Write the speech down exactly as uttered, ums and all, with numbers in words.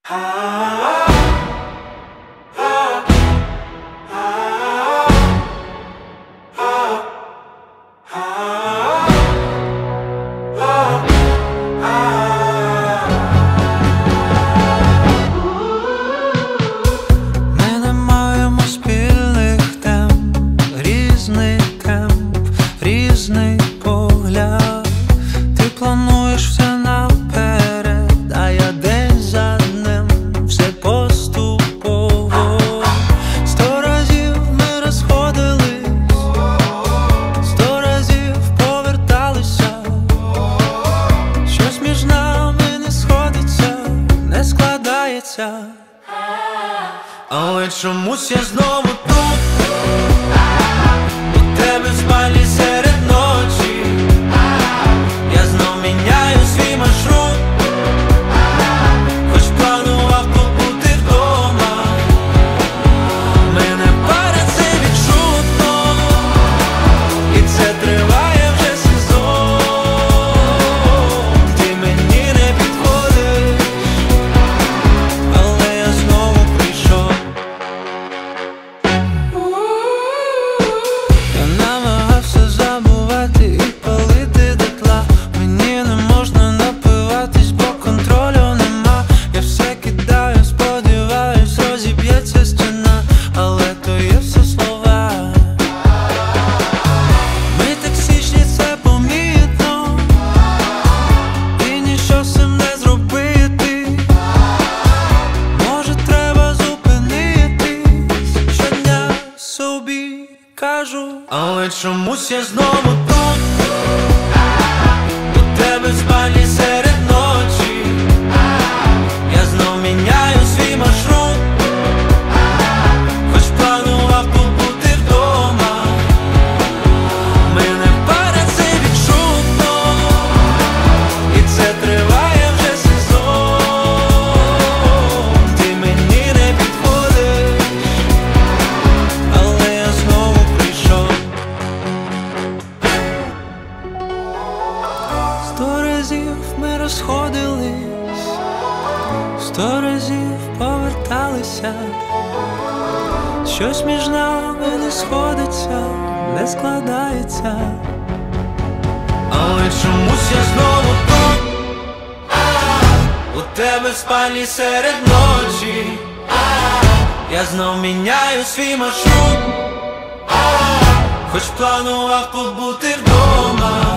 Ми не маємо спільних тем, різний темп, різний погляд. Ти плануєш все наперед, а я день за днем, все поступово. Сто разів ми розходились, сто разів поверталися. Щось між нами не сходиться, не складається. Але чомусь я знову тут, у тебе в спальні серед ночі. Я знов міняю свій маршрут, хоч планував побути вдома. Мене парить це відчутно, і це триває вже сезон. Ти мені не підходиш, але я знову прийшов. Я намагався забувати і палити дотла. Мені не можна напиватись, бо контролю нема. Я все кидаю, сподіваюсь, розіб'ється стіна, але то є все слова. Ми токсичні, це помітно, і ніщо з цим не зробити. Може, треба зупинитись, щодня собі кажу. Але чомусь я знову тут, у тебе в спальні серед ночі. Я знов міняю свій маршрут, хоч планував побути вдома. Мене парить це відчутно, і це триває вже сезон. Ти мені не підходиш, але я знову прийшов. Сто разів ми розходились, сто разів поверталися. Щось між нами не сходиться, не складається. Але чомусь я знову тут, у тебе в спальні серед ночі. Я знов міняю свій маршрут, хоч планував побути вдома.